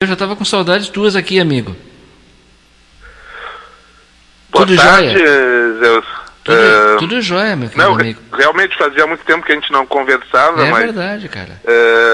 Eu já estava com saudades tuas aqui, amigo. Boa Tudo tarde, jóia? Zeus. Tudo jóia, meu querido amigo. Realmente fazia muito tempo que a gente não conversava, É mas... verdade, cara.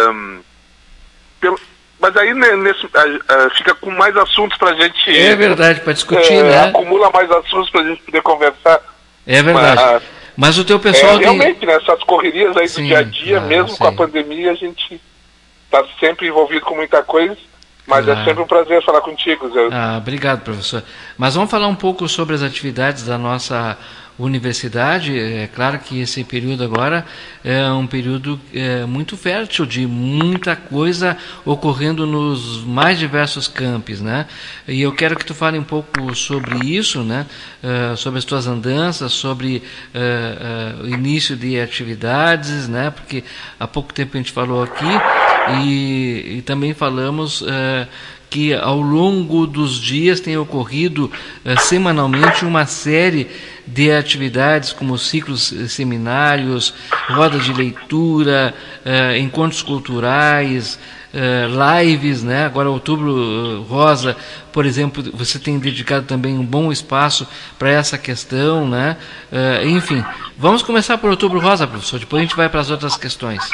Mas aí fica com mais assuntos pra gente... É verdade, para discutir, né? Acumula mais assuntos pra gente poder conversar. É verdade. Mas o teu pessoal realmente, né, essas correrias aí do dia a dia, mesmo sim. com a pandemia, a gente tá sempre envolvido com muita coisa. Mas é sempre um prazer falar contigo, Zé. Obrigado, professor. Mas vamos falar um pouco sobre as atividades da nossa universidade. É claro que esse período agora é um período muito fértil, de muita coisa ocorrendo nos mais diversos campos, né? E eu quero que tu fale um pouco sobre isso, né? Sobre as tuas andanças, sobre o início de atividades, né? Porque há pouco tempo a gente falou aqui e também falamos que ao longo dos dias tem ocorrido semanalmente uma série de atividades como ciclos seminários, roda de leitura, encontros culturais, lives, né? Agora Outubro Rosa, por exemplo, você tem dedicado também um bom espaço para essa questão, né? Enfim, vamos começar por Outubro Rosa, professor, depois a gente vai para as outras questões.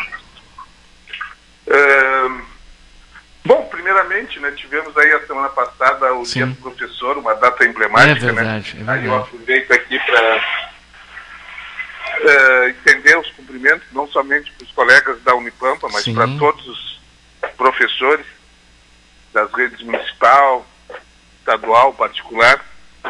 Bom, primeiramente, né, tivemos aí a semana passada o Dia do Professor, uma data emblemática, né? Aí eu aproveito aqui para estender os cumprimentos, não somente para os colegas da Unipampa, mas para todos os professores das redes municipal, estadual, particular.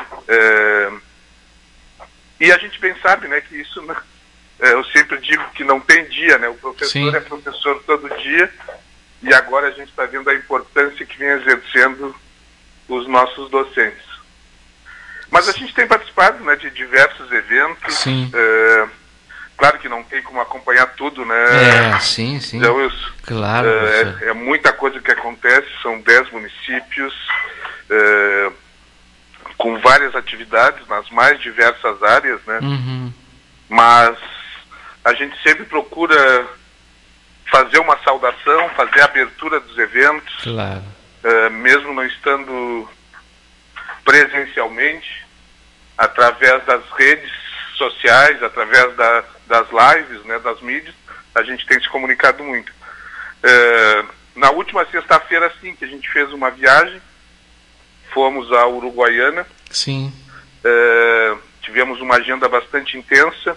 E a gente bem sabe, né, que isso, eu sempre digo que não tem dia, né? O professor é professor todo dia. E agora a gente está vendo a importância que vem exercendo os nossos docentes. Mas a gente tem participado, né, de diversos eventos. Claro que não tem como acompanhar tudo, né? Sim. Então, Claro. É muita coisa que acontece, são 10 municípios, com várias atividades nas mais diversas áreas, né? Mas a gente sempre procura fazer uma saudação, fazer a abertura dos eventos, mesmo não estando presencialmente, através das redes sociais, através das lives, né, das mídias, a gente tem se comunicado muito. Na última sexta-feira, sim, que a gente fez uma viagem, fomos à Uruguaiana, tivemos uma agenda bastante intensa.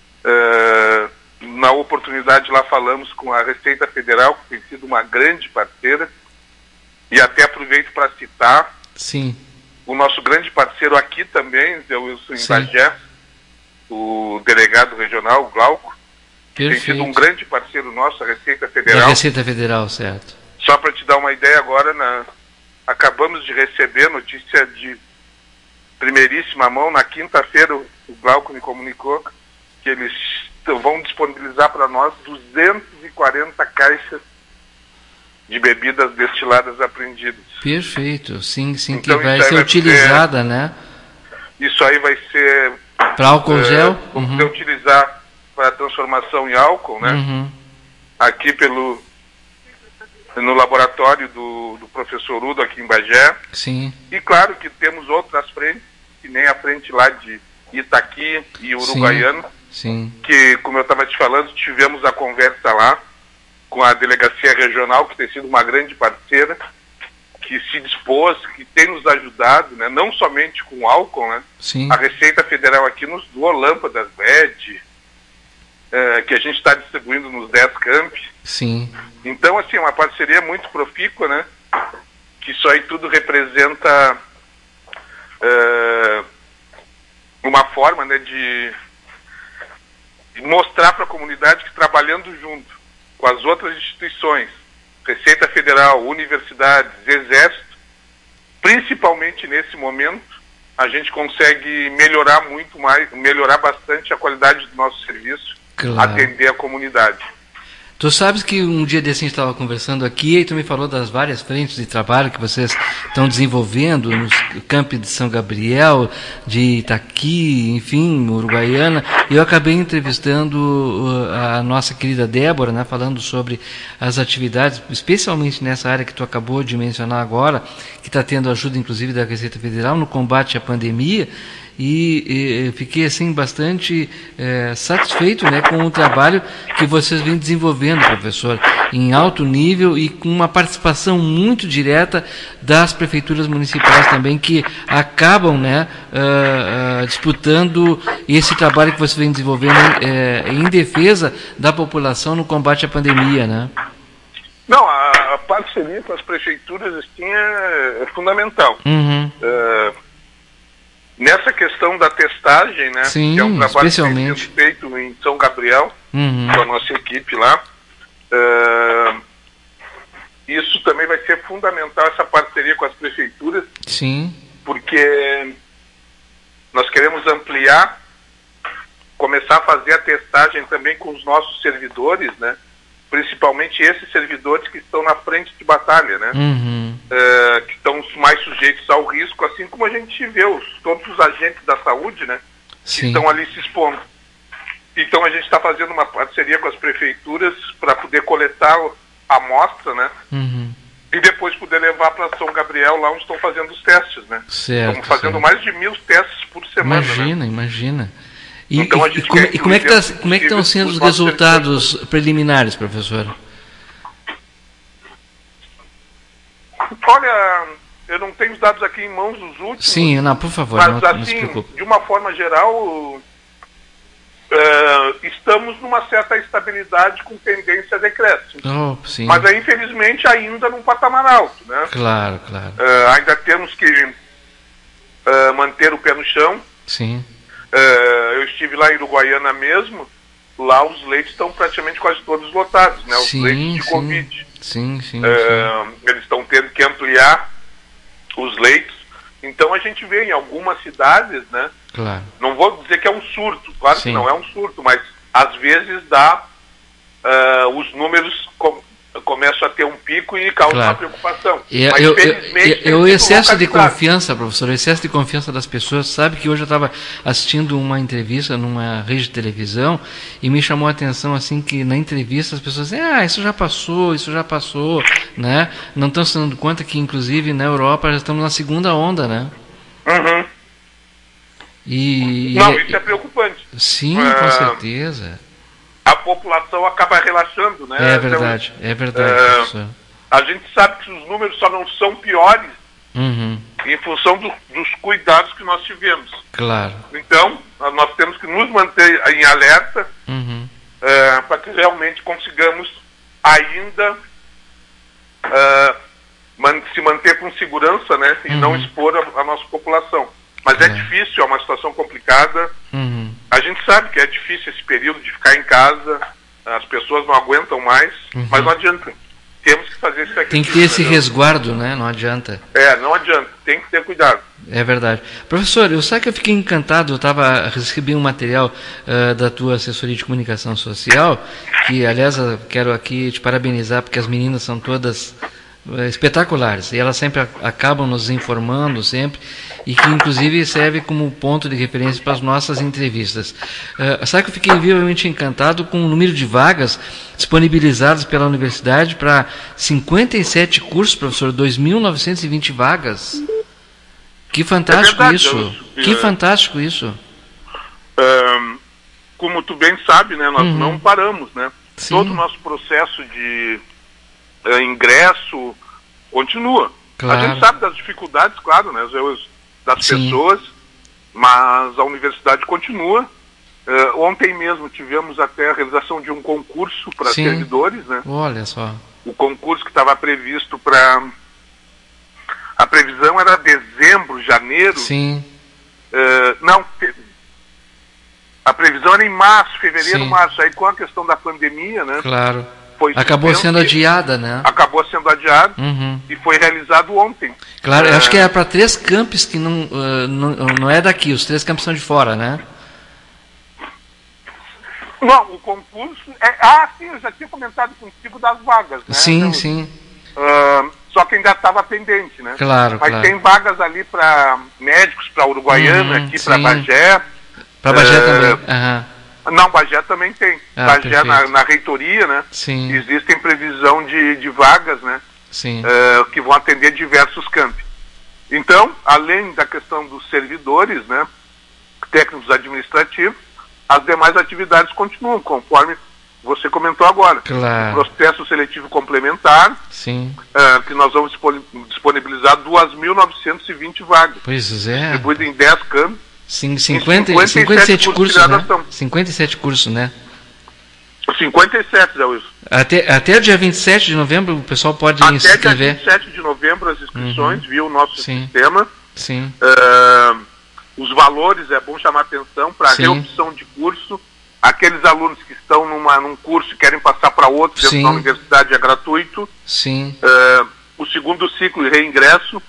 Na oportunidade lá falamos com a Receita Federal, que tem sido uma grande parceira, e até aproveito para citar o nosso grande parceiro aqui também, eu sou em Bagé, o delegado regional, o Glauco, que tem sido um grande parceiro nosso, a Receita Federal. A Receita Federal, certo. Só para te dar uma ideia agora, acabamos de receber notícia de primeiríssima mão, na quinta-feira o Glauco me comunicou que eles vão disponibilizar para nós 240 caixas de bebidas destiladas apreendidas. Perfeito, sim, então, que vai ser utilizada, né? Isso aí vai ser... Para álcool gel? Vamos utilizar para transformação em álcool, né? Aqui no laboratório do professor Udo, aqui em Bagé. E claro que temos outras frentes, que nem a frente lá de Itaqui e Uruguaiana. Que, como eu estava te falando, tivemos a conversa lá com a Delegacia Regional, que tem sido uma grande parceira, que se dispôs, que tem nos ajudado, né, não somente com álcool, né? A Receita Federal aqui nos doou lâmpadas LED, que a gente está distribuindo nos 10 campi. Então, assim, uma parceria muito profícua, né? Que isso aí tudo representa uma forma, né, de mostrar para a comunidade que, trabalhando junto com as outras instituições, Receita Federal, universidades, Exército, principalmente nesse momento, a gente consegue melhorar melhorar bastante a qualidade do nosso serviço, atender a comunidade. Tu sabes que um dia desse a gente estava conversando aqui e tu me falou das várias frentes de trabalho que vocês estão desenvolvendo nos campos de São Gabriel, de Itaqui, enfim, Uruguaiana, e eu acabei entrevistando a nossa querida Débora, né, falando sobre as atividades, especialmente nessa área que tu acabou de mencionar agora, que está tendo ajuda inclusive da Receita Federal no combate à pandemia. E fiquei assim bastante satisfeito, né, com o trabalho que vocês vêm desenvolvendo, professor, em alto nível e com uma participação muito direta das prefeituras municipais também, que acabam, né, disputando esse trabalho que vocês vêm desenvolvendo em defesa da população no combate à pandemia, né? Não, a parceria com as prefeituras assim, é fundamental. Uhum. Nessa questão da testagem, né? Sim, que é um trabalho especialmente que tem sido feito em São Gabriel, com a nossa equipe lá. Isso também vai ser fundamental, essa parceria com as prefeituras. Sim. Porque nós queremos ampliar, começar a fazer a testagem também com os nossos servidores, né? Principalmente esses servidores que estão na frente de batalha, né? Uhum. Que estão mais sujeitos ao risco, assim como a gente vê todos os agentes da saúde, né? Sim. Que estão ali se expondo. Então a gente está fazendo uma parceria com as prefeituras para poder coletar a amostra, né? Uhum. E depois poder levar para São Gabriel, lá onde estão fazendo os testes, né? Certo, estamos fazendo certo. mais de 1000 testes por semana. Imagina, né? imagina. Então, Como é que estão sendo os resultados preliminares, professor? Olha, eu não tenho os dados aqui em mãos, os últimos. Sim, não, por favor, mas não assim, de uma forma geral, estamos numa certa estabilidade com tendência a decréscimo. Oh, sim. Mas aí, infelizmente, ainda num patamar alto, né? Claro, claro. Ainda temos que manter o pé no chão. Sim. Eu estive lá em Uruguaiana mesmo, lá os leitos estão praticamente quase todos lotados, né? Os leitos de Covid. Sim. Eles estão tendo que ampliar os leitos. Então a gente vê em algumas cidades, né? Claro. Não vou dizer que é um surto, claro Sim. que não é um surto, mas às vezes dá, os números começam a ter um pico e causa uma preocupação. O excesso de confiança, professor, o excesso de confiança das pessoas, sabe que hoje eu estava assistindo uma entrevista numa rede de televisão e me chamou a atenção assim que na entrevista as pessoas dizem, isso já passou, né? Não estão se dando conta que inclusive na Europa já estamos na segunda onda, né? Uhum. Isso é preocupante. Sim, com certeza. A população acaba relaxando, né? É verdade, professor. A gente sabe que os números só não são piores em função dos cuidados que nós tivemos. Claro. Então, nós temos que nos manter em alerta para que realmente consigamos ainda se manter com segurança, né? E não expor a nossa população. Mas é difícil, é uma situação complicada. A gente sabe que é difícil esse período de ficar em casa, as pessoas não aguentam mais, mas não adianta. Temos que fazer esse sacrifício. Tem que ter esse resguardo, né? Não adianta. Não adianta, tem que ter cuidado. É verdade. Professor, eu sei que eu fiquei encantado, recebi um material da tua assessoria de comunicação social, que aliás eu quero aqui te parabenizar, porque as meninas são todas espetaculares, e elas sempre acabam nos informando sempre, e que inclusive serve como ponto de referência para as nossas entrevistas. Sabe que eu fiquei vivamente encantado com o número de vagas disponibilizadas pela universidade para 57 cursos, professor, 2.920 vagas. Que fantástico isso! Que fantástico isso! Como tu bem sabe, né, nós não paramos, né? Sim. Todo o nosso processo de ingresso continua. Claro. A gente sabe das dificuldades, claro, né, das pessoas, mas a universidade continua. Ontem mesmo tivemos até a realização de um concurso para servidores, né? Olha só. O concurso que estava previsto para... A previsão era dezembro, janeiro. Sim. A previsão era em março, fevereiro, março. Aí com a questão da pandemia, né? Claro. Acabou sendo adiada, né? Acabou sendo adiado e foi realizado ontem. Claro, eu acho que era para 3 campos que não é daqui, os 3 campos são de fora, né? Não, o concurso... sim, eu já tinha comentado contigo das vagas, né? Sim, então, sim. Só que ainda estava pendente, né? Claro, Mas tem vagas ali para médicos, para Uruguaiana, aqui para Bagé. Para Bagé também. Não, Bagé também tem. Bagé na reitoria, né? Sim. Existem previsão de vagas, né? Sim. Que vão atender diversos campos. Então, além da questão dos servidores, né? Técnicos administrativos, as demais atividades continuam, conforme você comentou agora. Claro. O processo seletivo complementar, sim. Que nós vamos disponibilizar 2.920 vagas. Pois é. Distribuído em 10 campos. Sim, 57 cursos, né? 57 cursos, né? 57, Zé Wilson. Até o dia 27 de novembro o pessoal pode inscrever. Até dia 27 de novembro as inscrições, via o nosso sistema. Sim. Os valores, é bom chamar atenção para a reopção de curso. Aqueles alunos que estão num curso e querem passar para outro dentro da universidade é gratuito. Sim. O segundo ciclo de reingresso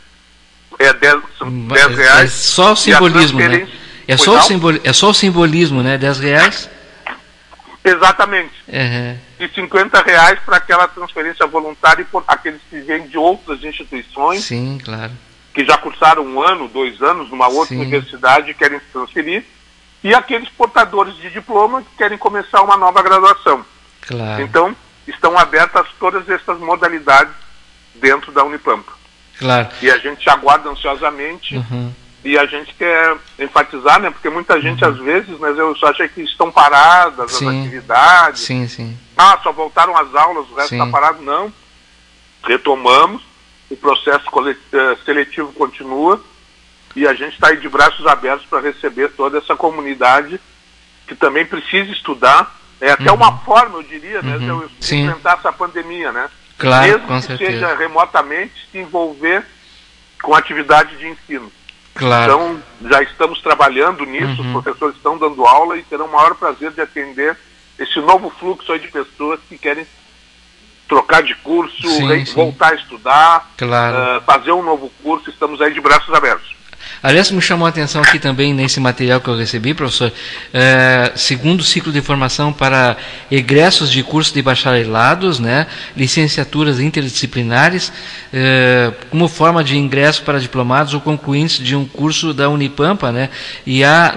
são 10 reais. É só o simbolismo, né? É só o simbolismo, né? 10 reais. Exatamente. E 50 reais para aquela transferência voluntária por aqueles que vêm de outras instituições. Sim, claro. Que já cursaram 1 ano, 2 anos numa outra universidade e querem se transferir. E aqueles portadores de diploma que querem começar uma nova graduação. Claro. Então, estão abertas todas essas modalidades dentro da Unipampa. Claro. E a gente aguarda ansiosamente e a gente quer enfatizar, né? Porque muita gente, às vezes, né, eu só acho que estão paradas as atividades. Sim. Só voltaram as aulas, o resto está parado. Não. Retomamos, o processo seletivo continua. E a gente está aí de braços abertos para receber toda essa comunidade que também precisa estudar. É até uma forma, eu diria, né, de enfrentar essa pandemia, né? Claro, mesmo com que certeza. seja remotamente, se envolver com atividade de ensino. Claro. Então, já estamos trabalhando nisso, os professores estão dando aula e terão o maior prazer de atender esse novo fluxo aí de pessoas que querem trocar de curso, voltar a estudar, fazer um novo curso. Estamos aí de braços abertos. Aliás, me chamou a atenção aqui também nesse material que eu recebi, professor, segundo ciclo de formação para egressos de cursos de bacharelados, né, licenciaturas interdisciplinares, como forma de ingresso para diplomados ou concluintes de um curso da Unipampa, né, e há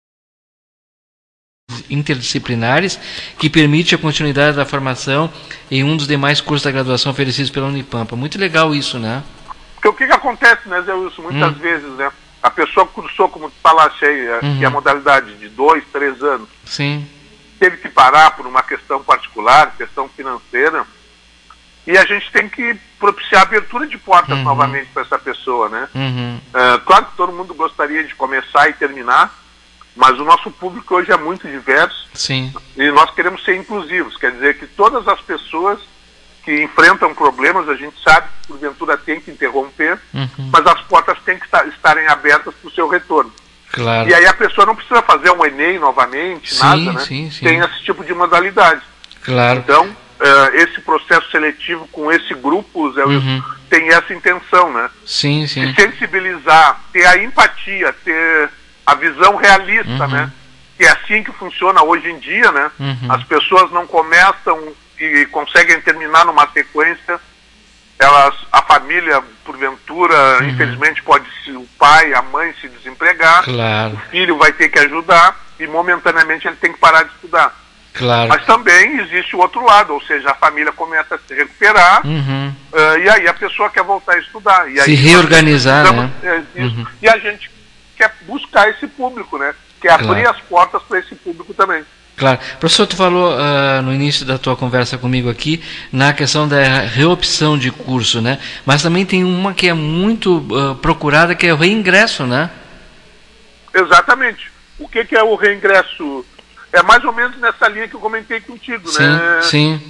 interdisciplinares que permite a continuidade da formação em um dos demais cursos da graduação oferecidos pela Unipampa. Muito legal isso, né? Porque o que acontece, né, Zé Wilson, muitas vezes, né? A pessoa cursou, como tu falaste aí, que é a modalidade de 2, 3 anos. Sim. Teve que parar por uma questão particular, questão financeira. E a gente tem que propiciar abertura de portas novamente para essa pessoa, né? Claro que todo mundo gostaria de começar e terminar, mas o nosso público hoje é muito diverso. Sim. E nós queremos ser inclusivos. Quer dizer que todas as pessoas que enfrentam problemas, a gente sabe que porventura tem que interromper, mas as portas têm que estarem abertas para o seu retorno. Claro. E aí a pessoa não precisa fazer um Enem novamente, nada, né? Sim. Tem esse tipo de modalidade. Claro. Então, esse processo seletivo com esse grupo, Zé Wilson, tem essa intenção, né? Sim. De sensibilizar, ter a empatia, ter a visão realista, né? Que é assim que funciona hoje em dia, né? As pessoas não começam e conseguem terminar numa sequência, a família, porventura, infelizmente pode o pai, a mãe se desempregar, claro. O filho vai ter que ajudar e momentaneamente ele tem que parar de estudar. Claro. Mas também existe o outro lado, ou seja, a família começa a se recuperar e aí a pessoa quer voltar a estudar. E aí, se reorganizar, né? E a gente quer buscar esse público, né? Quer abrir as portas para esse público também. Claro. Professor, tu falou no início da tua conversa comigo aqui na questão da reopção de curso, né? Mas também tem uma que é muito procurada, que é o reingresso, né? Exatamente. O que é o reingresso? É mais ou menos nessa linha que eu comentei contigo, né? Sim.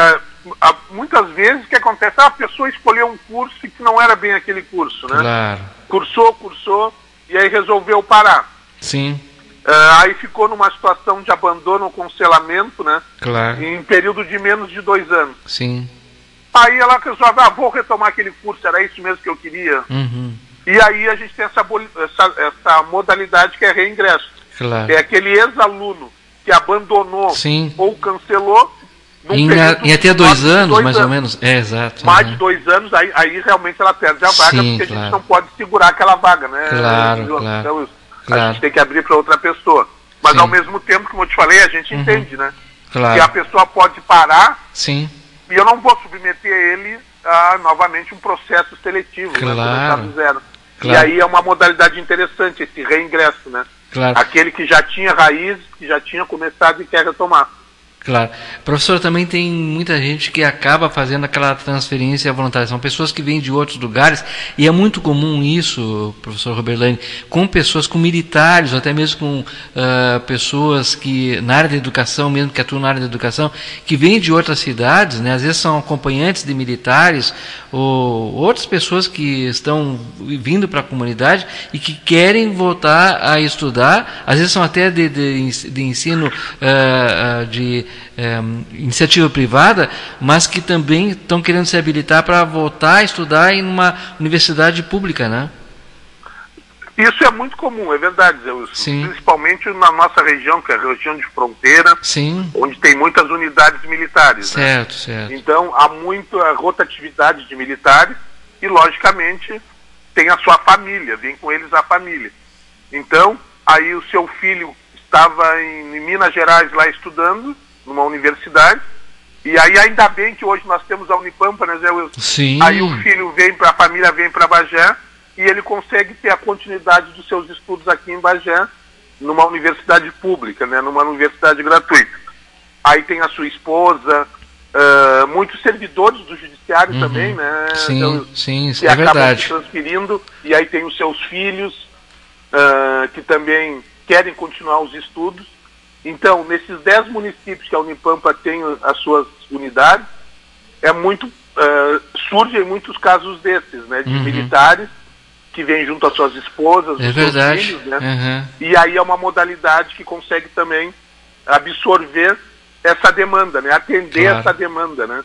Muitas vezes o que acontece, a pessoa escolheu um curso que não era bem aquele curso, né? Claro. Cursou, e aí resolveu parar. Sim. Aí ficou numa situação de abandono ou cancelamento, né? Claro. Em período de menos de 2 anos. Sim. Aí ela resolve, vou retomar aquele curso, era isso mesmo que eu queria. E aí a gente tem essa modalidade que é reingresso. Claro. É aquele ex-aluno que abandonou Sim. ou cancelou. Em até 2 anos, mais ou menos. Exato. Mais de 2 anos, aí realmente ela perde a vaga, porque a gente não pode segurar aquela vaga, né? Claro. A gente tem que abrir para outra pessoa. Mas ao mesmo tempo, como eu te falei, a gente entende, né? Claro. Que a pessoa pode parar. Sim. E eu não vou submeter ele a novamente um processo seletivo, né? Começar do zero. E aí é uma modalidade interessante, esse reingresso, né? Aquele que já tinha raízes, que já tinha começado e quer retomar. Claro. Professor, também tem muita gente que acaba fazendo aquela transferência voluntária. São pessoas que vêm de outros lugares, e é muito comum isso, professor Roberlani, com pessoas, com militares, ou até mesmo com pessoas que, na área da educação, mesmo que atuam na área da educação, que vêm de outras cidades, né? Às vezes são acompanhantes de militares, ou outras pessoas que estão vindo para a comunidade e que querem voltar a estudar, às vezes são até de ensino de iniciativa privada, mas que também estão querendo se habilitar para voltar a estudar em uma universidade pública, né? Isso é muito comum, é verdade, Zé Wilson. Sim. Principalmente na nossa região, que é a região de fronteira, sim, onde tem muitas unidades militares. Certo, né? Certo. Então, há muita rotatividade de militares e, logicamente, tem a sua família, vem com eles a família. Então, aí o seu filho estava em Minas Gerais lá estudando, numa universidade, e aí ainda bem que hoje nós temos a Unipampa, né, Zé Wilson? Sim. Aí o filho a família vem para Bagé, e ele consegue ter a continuidade dos seus estudos aqui em Bagé, numa universidade pública, né, numa universidade gratuita. Aí tem a sua esposa, muitos servidores do judiciário também, né? Sim, que é acabam verdade. se transferindo, e aí tem os seus filhos, que também querem continuar os estudos. Então, nesses 10 municípios que a Unipampa tem as suas unidades, surgem muitos casos desses, né, de militares que vêm junto às suas esposas, os seus filhos, né? E aí é uma modalidade que consegue também absorver essa demanda, né, atender essa demanda, né?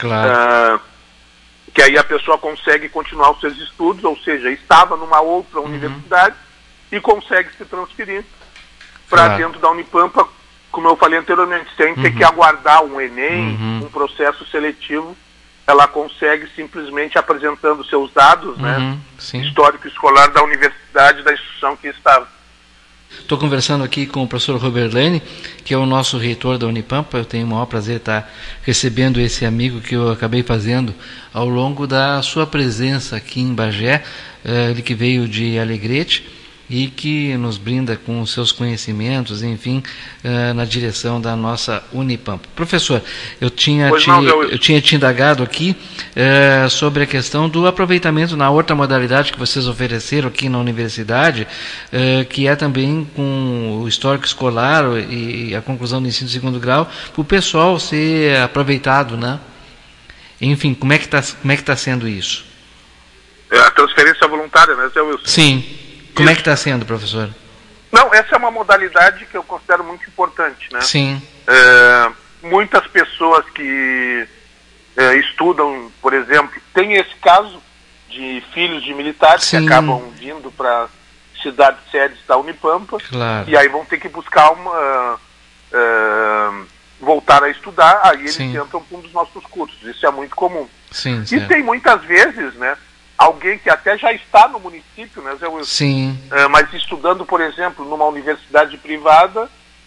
Que aí a pessoa consegue continuar os seus estudos, ou seja, estava numa outra universidade e consegue se transferir para dentro da Unipampa, como eu falei anteriormente, sem ter que aguardar um Enem, um processo seletivo. Ela consegue simplesmente apresentando seus dados, né, histórico escolar da universidade, da instituição que estava. Estou conversando aqui com o professor Roberlani, que é o nosso reitor da Unipampa. Eu tenho o maior prazer de estar recebendo esse amigo que eu acabei fazendo ao longo da sua presença aqui em Bagé, ele que veio de Alegrete e que nos brinda com os seus conhecimentos, enfim, na direção da nossa Unipampa. Professor, eu tinha te indagado aqui sobre a questão do aproveitamento na outra modalidade que vocês ofereceram aqui na universidade, que é também com o histórico escolar e a conclusão do ensino de segundo grau, para o pessoal ser aproveitado, né? Enfim, como é que está sendo isso? A transferência voluntária, né, Zé Wilson? Sim. Como é que está sendo, professor? Não, essa é uma modalidade que eu considero muito importante, né? Sim. Muitas pessoas que estudam, por exemplo, tem esse caso de filhos de militares que acabam vindo para cidades sedes da Unipampa, e aí vão ter que buscar voltar a estudar, aí eles entram para um dos nossos cursos. Isso é muito comum. E tem muitas vezes, né, alguém que até já está no município, né, Zé Wilson? Mas estudando, por exemplo, numa universidade privada,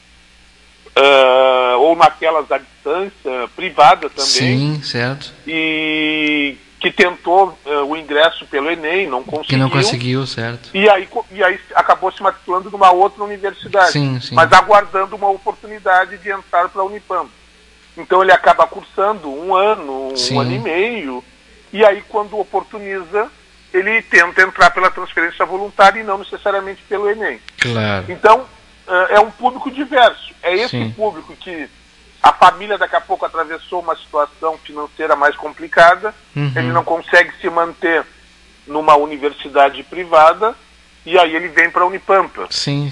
ou naquelas à distância, privada também. E que tentou o ingresso pelo Enem, não conseguiu. Que não conseguiu, certo. E aí acabou se matriculando numa outra universidade, mas aguardando uma oportunidade de entrar para a Unipampa. Então ele acaba cursando um ano e meio, e aí quando oportuniza, ele tenta entrar pela transferência voluntária e não necessariamente pelo Enem. Então, é um público diverso. É esse público que a família daqui a pouco atravessou uma situação financeira mais complicada, ele não consegue se manter numa universidade privada, e aí ele vem para a Unipampa.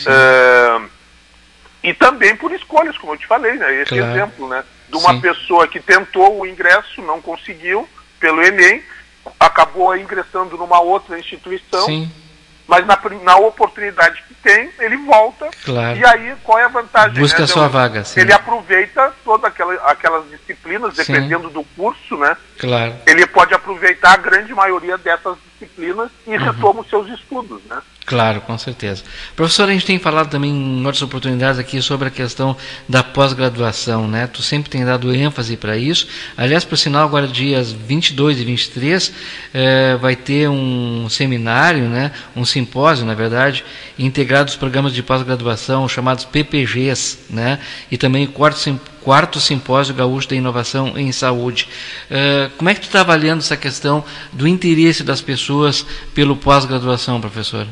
E também por escolhas, como eu te falei, né? Esse exemplo, né? De uma pessoa que tentou o ingresso, não conseguiu pelo Enem, acabou ingressando numa outra instituição, mas na oportunidade que tem, ele volta. Claro. E aí, qual é a vantagem? Busca a sua vaga, sim. Ele aproveita todas aquelas disciplinas, dependendo do curso, né? Claro. Ele pode aproveitar a grande maioria dessas disciplinas e retoma os seus estudos, né? Claro, com certeza. Professor, a gente tem falado também em outras oportunidades aqui sobre a questão da pós-graduação, né? Tu sempre tem dado ênfase para isso. Aliás, por sinal, agora dias 22 e 23 vai ter um seminário, né? Um simpósio, na verdade, integrado aos programas de pós-graduação chamados PPGs, né? E também o quarto simpósio gaúcho da inovação em saúde. Como é que tu está avaliando essa questão do interesse das pessoas pelo pós-graduação, professor?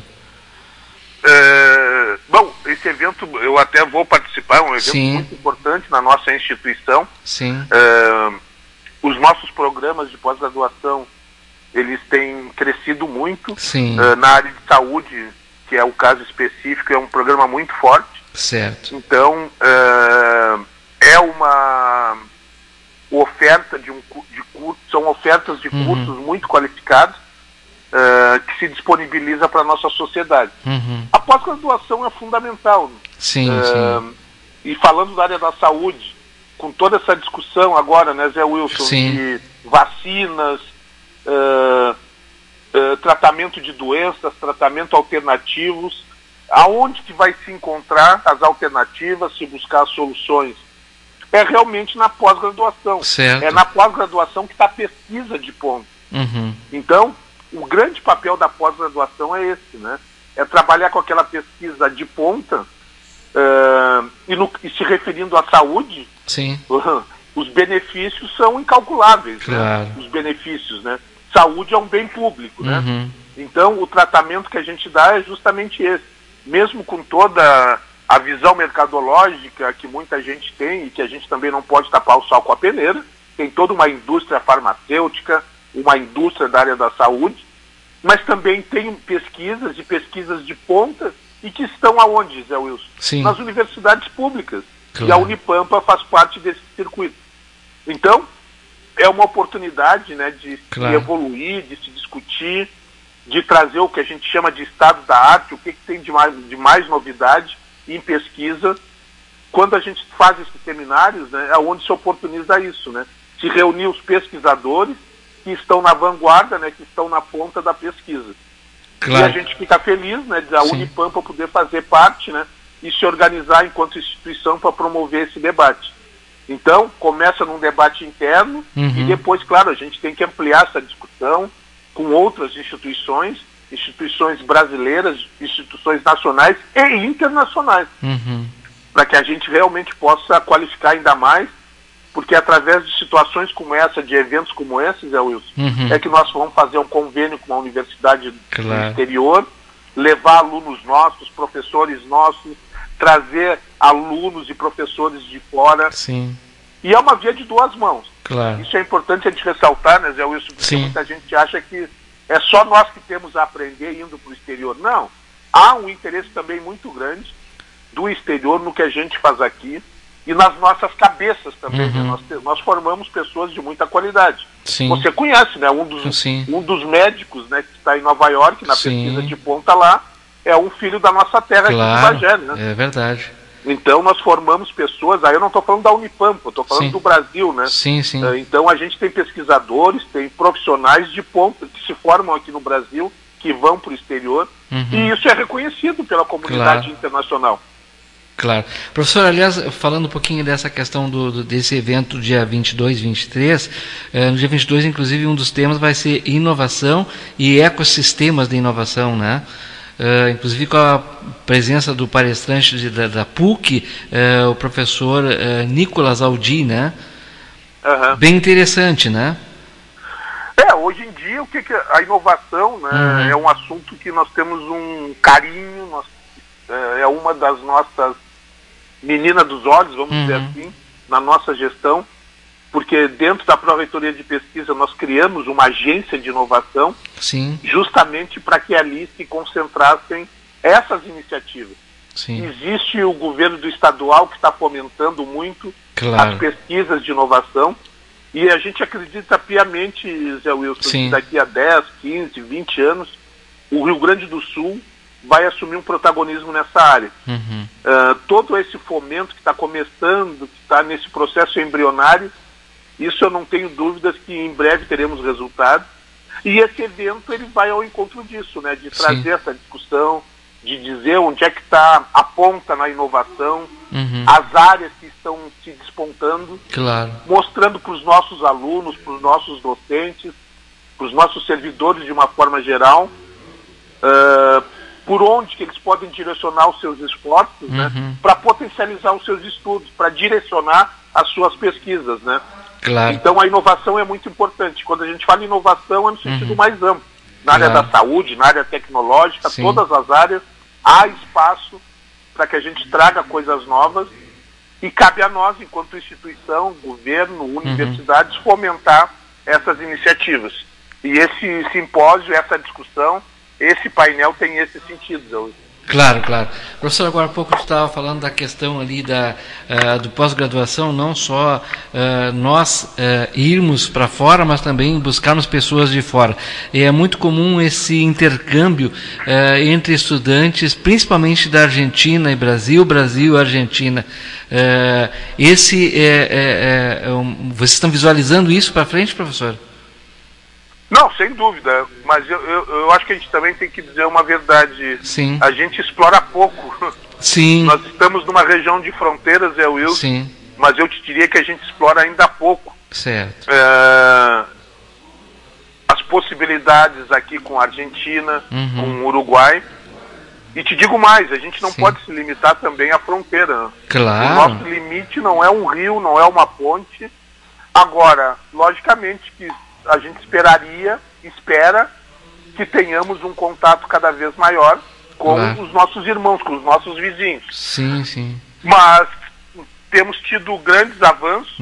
Bom, esse evento eu até vou participar, é um evento muito importante na nossa instituição. Sim. Os nossos programas de pós-graduação, eles têm crescido muito. Sim. Na área de saúde, que é o caso específico, é um programa muito forte. Certo. Então, é uma oferta de curso, são ofertas de cursos muito qualificados, que se disponibiliza para a nossa sociedade. A pós-graduação é fundamental. Sim, sim. E falando da área da saúde, com toda essa discussão agora, né, Zé Wilson, de vacinas, tratamento de doenças, tratamento alternativos, aonde que vai se encontrar as alternativas, se buscar as soluções? É realmente na pós-graduação. Certo. É na pós-graduação que está a pesquisa de ponta. Então, o grande papel da pós-graduação é esse, né? É trabalhar com aquela pesquisa de ponta e se referindo à saúde, os benefícios são incalculáveis, claro. Né? Os benefícios, né? Saúde é um bem público, né? Então, o tratamento que a gente dá é justamente esse. Mesmo com toda a visão mercadológica que muita gente tem e que a gente também não pode tapar o sol com a peneira, tem toda uma indústria farmacêutica, uma indústria da área da saúde, mas também tem pesquisas de ponta e que estão aonde, Zé Wilson? Sim. Nas universidades públicas. Claro. E a Unipampa faz parte desse circuito. Então, é uma oportunidade, né, de se evoluir, de se discutir, de trazer o que a gente chama de estado da arte, o que tem de mais novidade em pesquisa. Quando a gente faz esses seminários, né, é onde se oportuniza isso, né? Se reunir os pesquisadores que estão na vanguarda, né, que estão na ponta da pesquisa. Claro. E a gente fica feliz, né, da Unipampa poder fazer parte, né, e se organizar enquanto instituição para promover esse debate. Então, começa num debate interno e depois, claro, a gente tem que ampliar essa discussão com outras instituições brasileiras, instituições nacionais e internacionais, para que a gente realmente possa qualificar ainda mais, porque através de situações como essa, de eventos como esses, Zé Wilson, é que nós vamos fazer um convênio com uma universidade do exterior, levar alunos nossos, professores nossos, trazer alunos e professores de fora. Sim. E é uma via de duas mãos. Claro. Isso é importante a gente ressaltar, né, Zé Wilson, porque muita gente acha que é só nós que temos a aprender indo para o exterior. Não. Há um interesse também muito grande do exterior no que a gente faz aqui e nas nossas cabeças também. Né? Nós formamos pessoas de muita qualidade. Sim. Você conhece, né? Um dos médicos, né, que está em Nova York, na pesquisa de ponta lá, é um filho da nossa terra aqui de Bagé, né? É verdade. Então nós formamos pessoas, aí eu não estou falando da Unipampa, eu estou falando do Brasil, né? Sim, sim. Então a gente tem pesquisadores, tem profissionais de ponta que se formam aqui no Brasil, que vão para o exterior, e isso é reconhecido pela comunidade internacional. Claro. Professor, aliás, falando um pouquinho dessa questão desse evento dia 22 e 23, no dia 22, inclusive, um dos temas vai ser inovação e ecossistemas de inovação, né? Inclusive com a presença do palestrante da PUC, o professor Nicolas Aldi, né? Bem interessante, né? Hoje em dia, a inovação, né, é um assunto que nós temos um carinho, é uma das nossas meninas dos olhos, vamos dizer assim, na nossa gestão, porque dentro da Pró-Reitoria de Pesquisa nós criamos uma agência de inovação, justamente para que ali se concentrassem essas iniciativas. Existe o governo do estadual que está fomentando muito as pesquisas de inovação, e a gente acredita piamente, Zé Wilson, que daqui a 10, 15, 20 anos, o Rio Grande do Sul vai assumir um protagonismo nessa área. Todo esse fomento que está começando, que está nesse processo embrionário, isso eu não tenho dúvidas que em breve teremos resultados. E esse evento ele vai ao encontro disso, né? De trazer essa discussão, de dizer onde é que está a ponta na inovação, as áreas que estão se despontando, mostrando para os nossos alunos, para os nossos docentes, para os nossos servidores de uma forma geral, por onde que eles podem direcionar os seus esforços, né, para potencializar os seus estudos, para direcionar as suas pesquisas, né? Então a inovação é muito importante. Quando a gente fala em inovação é no sentido mais amplo. Na área da saúde, na área tecnológica, todas as áreas, há espaço para que a gente traga coisas novas e cabe a nós, enquanto instituição, governo, universidades, fomentar essas iniciativas. E esse simpósio, essa discussão, esse painel tem esse sentido. Claro. Professor, agora há pouco você estava falando da questão ali do pós-graduação, não só nós irmos para fora, mas também buscarmos pessoas de fora. E é muito comum esse intercâmbio entre estudantes, principalmente da Argentina e Brasil, Brasil e Argentina. Vocês estão visualizando isso para frente, professor? Não, sem dúvida, mas eu acho que a gente também tem que dizer uma verdade. Sim. A gente explora pouco. Sim. Nós estamos numa região de fronteiras, Wilson. Sim. Mas eu te diria que a gente explora ainda pouco. Certo. As possibilidades aqui com a Argentina, com o Uruguai. E te digo mais, a gente não pode se limitar também à fronteira. Claro. O nosso limite não é um rio, não é uma ponte. Agora, logicamente que a gente espera que tenhamos um contato cada vez maior com os nossos irmãos, com os nossos vizinhos. Sim. Mas temos tido grandes avanços,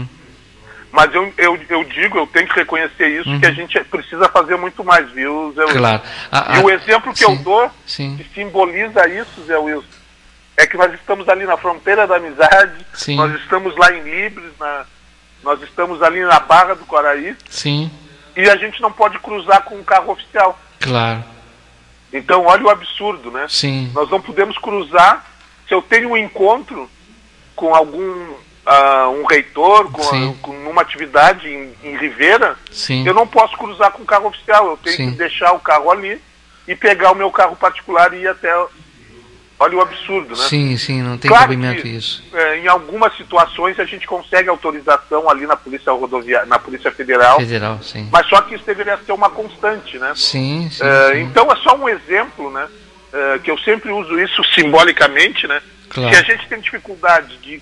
mas eu digo, eu tenho que reconhecer isso, que a gente precisa fazer muito mais, viu, Zé Wilson? Claro. E o exemplo que eu dou, que simboliza isso, Zé Wilson, é que nós estamos ali na fronteira da amizade, nós estamos lá em Libres, nós estamos ali na Barra do Quaraí. Sim. E a gente não pode cruzar com um carro oficial. Claro. Então, olha o absurdo, né? Sim. Nós não podemos cruzar. Se eu tenho um encontro com algum um reitor, com uma atividade em Rivera, eu não posso cruzar com o carro oficial. Eu tenho que deixar o carro ali e pegar o meu carro particular e ir até... Olha o absurdo, né? Sim, não tem cabimento isso. Em algumas situações a gente consegue autorização ali na Polícia Rodoviária, na Polícia Federal. Sim. Mas só que isso deveria ser uma constante, né? Sim. Então é só um exemplo, né? Que eu sempre uso isso simbolicamente, né? Claro. Se a gente tem dificuldade de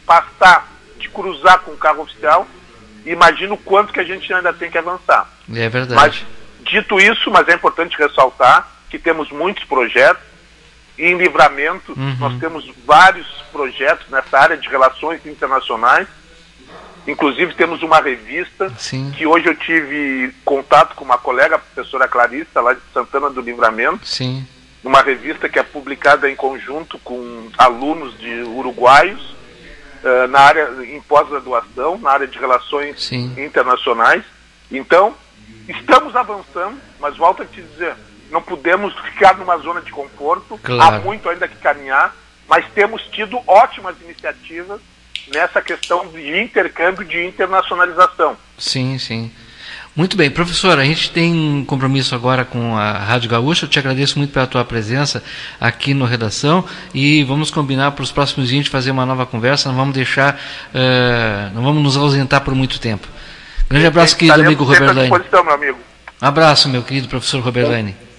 cruzar com o carro oficial, imagina o quanto que a gente ainda tem que avançar. É verdade. Mas, dito isso, mas é importante ressaltar que temos muitos projetos. Em Livramento, nós temos vários projetos nessa área de relações internacionais. Inclusive, temos uma revista que hoje eu tive contato com uma colega, a professora Clarissa, lá de Santana do Livramento. Uma revista que é publicada em conjunto com alunos de uruguaios, na área em pós-graduação, na área de relações internacionais. Então, estamos avançando, mas volto a te dizer... Não podemos ficar numa zona de conforto, há muito ainda que caminhar, mas temos tido ótimas iniciativas nessa questão de intercâmbio, de internacionalização. Sim. Muito bem, professor, a gente tem um compromisso agora com a Rádio Gaúcha. Eu te agradeço muito pela tua presença aqui no Redação e vamos combinar para os próximos dias de fazer uma nova conversa. Não vamos deixar, não vamos nos ausentar por muito tempo. Grande abraço, querido amigo Robert Lane. Meu amigo. Um abraço, meu querido professor Robert Lane.